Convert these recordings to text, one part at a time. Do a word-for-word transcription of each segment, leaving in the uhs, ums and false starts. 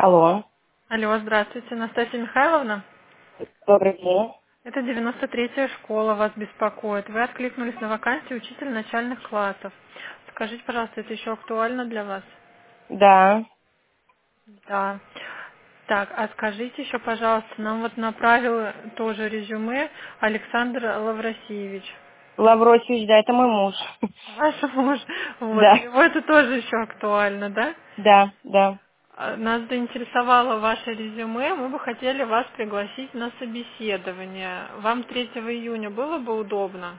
Алло. Алло, здравствуйте, Настасья Михайловна. Добрый день. Это девяносто третья школа вас беспокоит. Вы откликнулись на вакансию учителя начальных классов. Скажите, пожалуйста, это еще актуально для вас? Да. Да. Так, а скажите еще, пожалуйста, нам вот направил тоже резюме Александр Лавросиевич. Лавросевич, да, это мой муж. Ваш муж. Вот, у Да. него это тоже еще актуально, да? Да, да. А, Нас заинтересовало ваше резюме, мы бы хотели вас пригласить на собеседование. Вам третьего июня было бы удобно?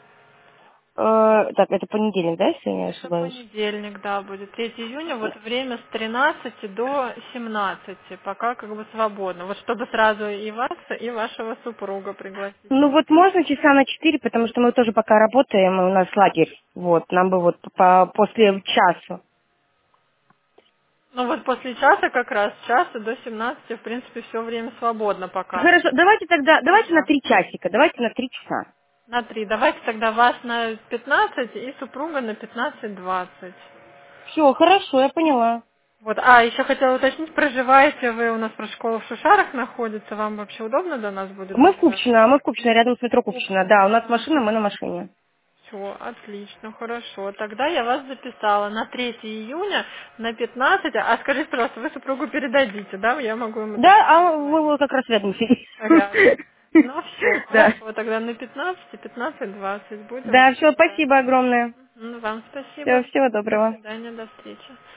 Э, так, это понедельник, да, если я не Это ошибаюсь? понедельник, да, будет третьего июня, вот время с тринадцати до семнадцати, пока как бы свободно. Вот чтобы сразу и вас, и вашего супруга пригласить. Ну вот можно часа на четыре, потому что мы тоже пока работаем, и у нас лагерь. Вот, нам бы вот по, после часу. Ну вот после часа как раз, с часа до семнадцати, в принципе, все время свободно пока. Хорошо, давайте тогда, давайте на Да. три часика, давайте на три часа. На три. Давайте тогда вас на пятнадцать и супруга на пятнадцать двадцать. Все, хорошо, я поняла. Вот, а, еще хотела уточнить, проживаете вы у нас про школу в Шушарах находится, вам вообще удобно до нас будет Мы в добираться? Купчино, мы в Купчино, рядом с метро Купчино. Да, у нас А, машина, мы на машине. все, отлично, хорошо. Тогда я вас записала на третьего июня на пятнадцать. А скажите, пожалуйста, вы супругу передадите, да? Я могу ему Да, тогда а мы перезвонить. вот как раз рядом сидим. Рядом. Ну все, Да. хорошо. Тогда на пятнадцать и пятнадцать двадцать будем Да, вас все, ждать. спасибо огромное. Мгм, вам Всего, спасибо. всего До доброго. свидания, до встречи.